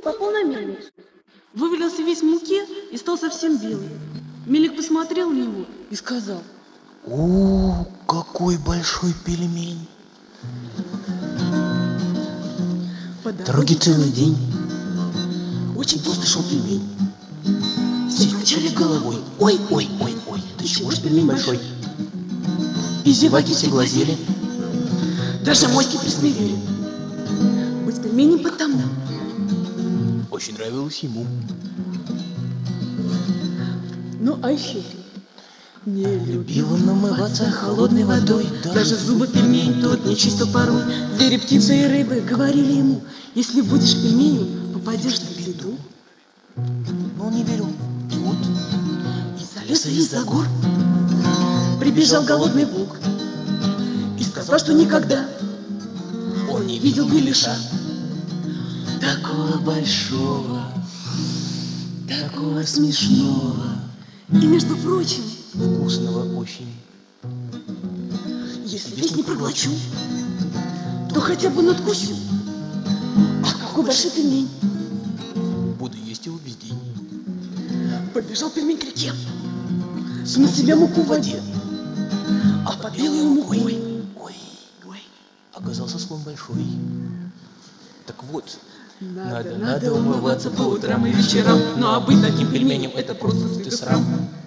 попал на мельницу. Вывалился весь в муке и стал совсем белый. Мелик посмотрел на него и сказал: «О, какой большой пельмень! по Дороги целый день. Очень толстый шел пельмень. Все качали головой. Ой, ой, ой, ой, да чего ж пельмень большой?» И зеваки все глазели, даже моськи присмирели. быть пельменем потому. Очень нравилось ему. Ну а еще не Любил он намываться холодной водой. Даже зубы пельмень тот не чистил порой. Звери, птицы и рыбы говорили ему: если будешь пельменем, попадешь ты в беду. Но он не верил. И вот из-за леса, из-за гор Прибежал голодный волк и сказал, что никогда он не видел беляша. Такого большого, такого смешного, и, между прочим, вкусного очень. если весь не проглочу, то хотя бы надкусю. Ах, какой большой пельмень! Буду есть его весь день. Побежал пельмень к реке, смыл себя муку в воде, а под белой мукой, Ой, оказался слон большой. Так вот, надо умываться по утрам и вечерам, но быть таким пельменем — это просто стыд и срам.